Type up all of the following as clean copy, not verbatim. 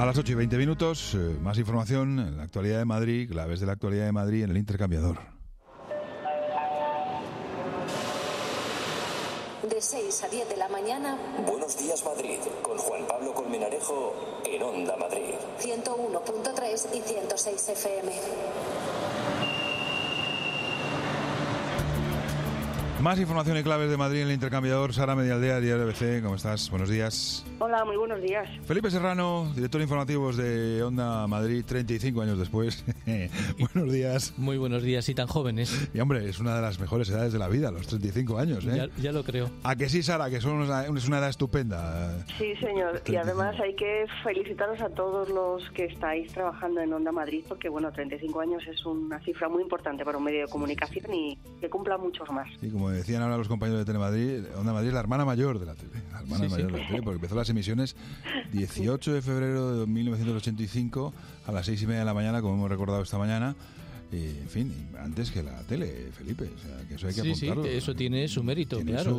A las 8:20, más información en la actualidad de Madrid, claves de la actualidad de Madrid en el intercambiador. De 6 a 10 de la mañana. Buenos días Madrid, con Juan Pablo Colmenarejo en Onda Madrid. 101.3 y 106 FM. Más información y claves de Madrid en el intercambiador. Sara Medialdea, Diario ABC, ¿cómo estás? Buenos días. Hola, muy buenos días. Felipe Serrano, director de informativos de Onda Madrid, 35 años después. Buenos días. Muy buenos días, y tan jóvenes. Y hombre, es una de las mejores edades de la vida, los 35 años, ¿eh? Ya lo creo. ¿A que sí, Sara? Que es una edad estupenda. Sí, señor. 35. Y además hay que felicitaros a todos los que estáis trabajando en Onda Madrid, porque bueno, 35 años es una cifra muy importante para un medio de comunicación y que cumpla muchos más. Sí, como decían ahora los compañeros de Telemadrid, Onda Madrid es la hermana mayor de la tele. La hermana mayor de la tele, porque empezó las emisiones 18 de febrero de 1985 a las 6:30 de la mañana, como hemos recordado esta mañana. En fin, antes que la tele, Felipe. O sea, que eso hay que apuntarlo. Sí, eso tiene su mérito, tiene claro.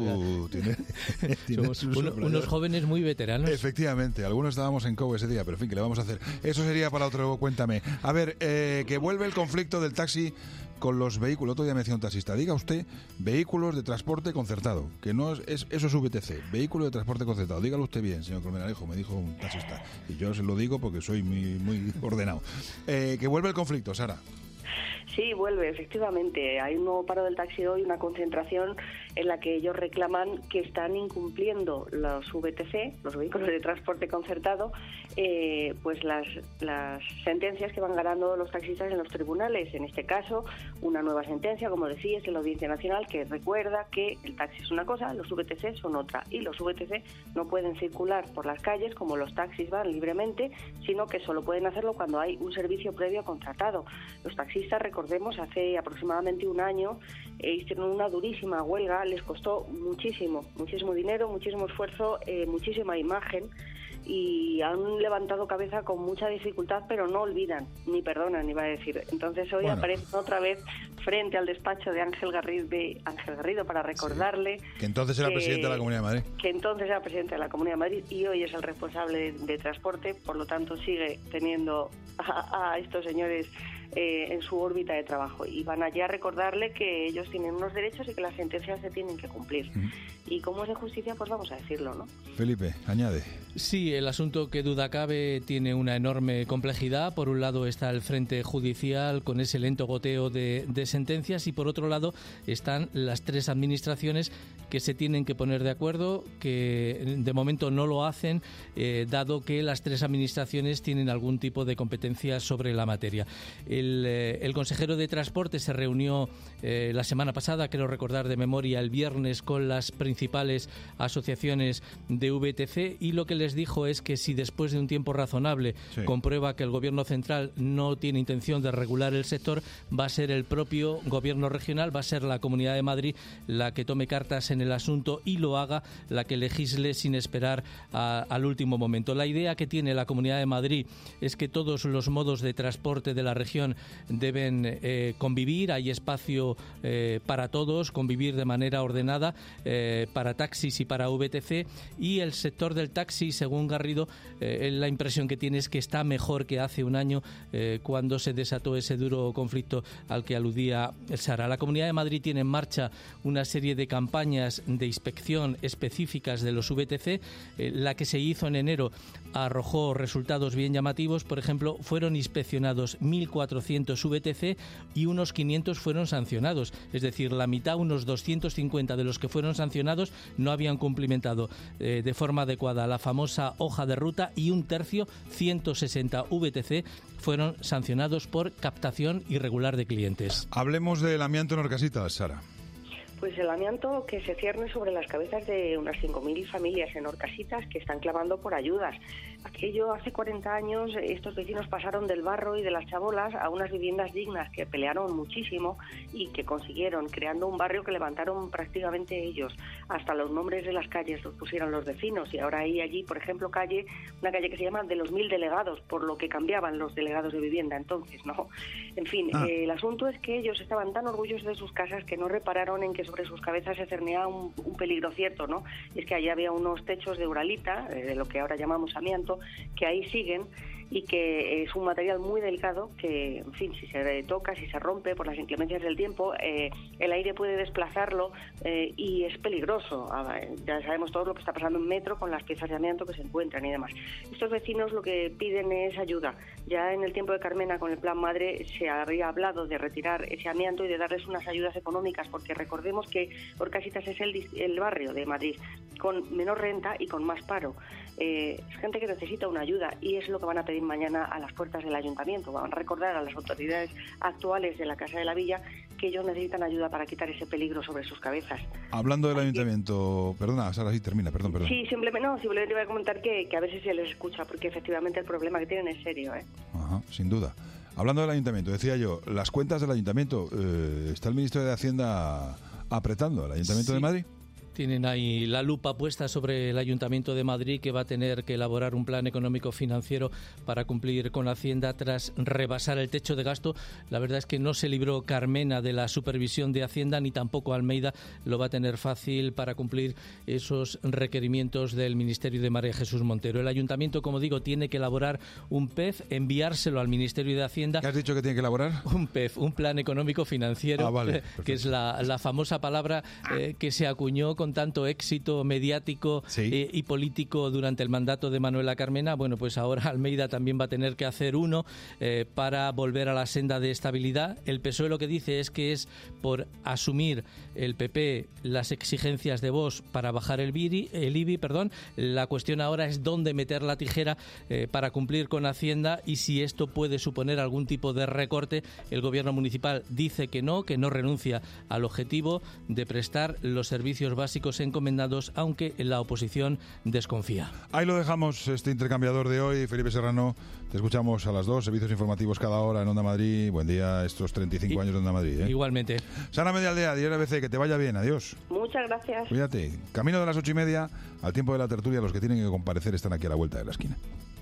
Somos unos jóvenes muy veteranos. Efectivamente, algunos estábamos en COU ese día, pero en fin, ¿qué le vamos a hacer? Eso sería para otro Cuéntame. A ver, que vuelve el conflicto del taxi con los vehículos. Otro día me decía un taxista, diga usted vehículos de transporte concertado, que no es eso es VTC, vehículo de transporte concertado. Dígalo usted bien, señor Colmenarejo, me dijo un taxista. Y yo se lo digo porque soy muy ordenado. Que vuelve el conflicto, Sara. Sí, vuelve, efectivamente. Hay un nuevo paro del taxi hoy, una concentración en la que ellos reclaman que están incumpliendo los VTC, los vehículos de transporte concertado, pues las sentencias que van ganando los taxistas en los tribunales. En este caso, una nueva sentencia, como decías, en la Audiencia Nacional, que recuerda que el taxi es una cosa, los VTC son otra. Y los VTC no pueden circular por las calles como los taxis van libremente, sino que solo pueden hacerlo cuando hay un servicio previo contratado. Los taxistas, recordemos, hace aproximadamente un año hicieron una durísima huelga, les costó muchísimo dinero, muchísimo esfuerzo, muchísima imagen, y han levantado cabeza con mucha dificultad, pero no olvidan, ni perdonan, iba a decir. Entonces hoy aparecen otra vez frente al despacho de Ángel Garrido para recordarle... Sí, que entonces era presidente de la Comunidad de Madrid. Que entonces era presidente de la Comunidad de Madrid y hoy es el responsable de transporte, por lo tanto sigue teniendo a estos señores en su órbita de trabajo, y van allá a recordarle que ellos tienen unos derechos y que las sentencias se tienen que cumplir. Y como es de justicia, pues vamos a decirlo, ¿no? Felipe, añade. Sí, el asunto, que duda cabe, tiene una enorme complejidad. Por un lado está el frente judicial con ese lento goteo de sentencias, y por otro lado están las tres administraciones que se tienen que poner de acuerdo, que de momento no lo hacen, dado que las tres administraciones tienen algún tipo de competencia sobre la materia. El consejero de Transporte se reunió la semana pasada, creo recordar de memoria, el viernes, con las principales asociaciones de VTC, y lo que les dijo es que si después de un tiempo razonable comprueba que el gobierno central no tiene intención de regular el sector, va a ser el propio gobierno regional, va a ser la Comunidad de Madrid la que tome cartas en el asunto y lo haga, la que legisle sin esperar al último momento. La idea que tiene la Comunidad de Madrid es que todos los modos de transporte de la región deben convivir, hay espacio para todos, convivir de manera ordenada, para taxis y para VTC, y el sector del taxi, según Garrido, la impresión que tiene es que está mejor que hace un año, cuando se desató ese duro conflicto al que aludía Sara. La Comunidad de Madrid tiene en marcha una serie de campañas de inspección específicas de los VTC. La que se hizo en enero arrojó resultados bien llamativos. Por ejemplo, fueron inspeccionados 1.400 VTC y unos 500 fueron sancionados. Es decir, la mitad, unos 250 de los que fueron sancionados, no habían cumplimentado de forma adecuada la famosa hoja de ruta, y un tercio, 160 VTC, fueron sancionados por captación irregular de clientes. Hablemos del amianto en Orcasitas, Sara. Pues el amianto que se cierne sobre las cabezas de unas 5.000 familias en Orcasitas que están clamando por ayudas. Aquello hace 40 años, estos vecinos pasaron del barro y de las chabolas a unas viviendas dignas que pelearon muchísimo y que consiguieron, creando un barrio que levantaron prácticamente ellos. Hasta los nombres de las calles los pusieron los vecinos, y ahora hay allí, por ejemplo, una calle que se llama de los 1000 delegados, por lo que cambiaban los delegados de vivienda entonces, ¿no? En fin, el asunto es que ellos estaban tan orgullosos de sus casas que no repararon en que sobre sus cabezas se cernía un peligro cierto, ¿no? Y es que allí había unos techos de uralita, de lo que ahora llamamos amianto, que ahí siguen, y que es un material muy delicado que, en fin, si se toca, si se rompe por las inclemencias del tiempo, el aire puede desplazarlo y es peligroso. Ya sabemos todo lo que está pasando en Metro con las piezas de amianto que se encuentran y demás. Estos vecinos lo que piden es ayuda. Ya en el tiempo de Carmena, con el Plan Madre, se había hablado de retirar ese amianto y de darles unas ayudas económicas, porque recordemos que Orcasitas es el barrio de Madrid con menor renta y con más paro. Es gente que necesita una ayuda y es lo que van a pedir mañana a las puertas del ayuntamiento. Van a recordar a las autoridades actuales de la Casa de la Villa que ellos necesitan ayuda para quitar ese peligro sobre sus cabezas. Hablando del ayuntamiento, perdona, Sara, sí, termina, perdón. Sí, simplemente voy a comentar que a veces se les escucha, porque efectivamente el problema que tienen es serio. Ajá, sin duda. Hablando del ayuntamiento, decía yo, las cuentas del ayuntamiento, ¿está el ministro de Hacienda apretando al ayuntamiento de Madrid? Tienen ahí la lupa puesta sobre el Ayuntamiento de Madrid, que va a tener que elaborar un plan económico-financiero para cumplir con Hacienda tras rebasar el techo de gasto. La verdad es que no se libró Carmena de la supervisión de Hacienda, ni tampoco Almeida lo va a tener fácil para cumplir esos requerimientos del Ministerio de María Jesús Montero. El Ayuntamiento, como digo, tiene que elaborar un PEF, enviárselo al Ministerio de Hacienda. ¿Qué has dicho que tiene que elaborar? Un PEF, un plan económico-financiero, vale, que es la famosa palabra que se acuñó con tanto éxito mediático y político durante el mandato de Manuela Carmena. Bueno, pues ahora Almeida también va a tener que hacer uno para volver a la senda de estabilidad. El PSOE lo que dice es que es por asumir el PP las exigencias de Vox para bajar el IBI. La cuestión ahora es dónde meter la tijera para cumplir con Hacienda y si esto puede suponer algún tipo de recorte. El gobierno municipal dice que no renuncia al objetivo de prestar los servicios básicos encomendados, aunque la oposición desconfía. Ahí lo dejamos, este intercambiador de hoy. Felipe Serrano, te escuchamos a las 2, servicios informativos cada hora en Onda Madrid. Buen día estos 35 años de Onda Madrid. Igualmente. Sara Medialdea, Diario ABC, que te vaya bien, adiós. Muchas gracias. Cuídate. Camino de las 8:30, al tiempo de la tertulia, los que tienen que comparecer están aquí a la vuelta de la esquina.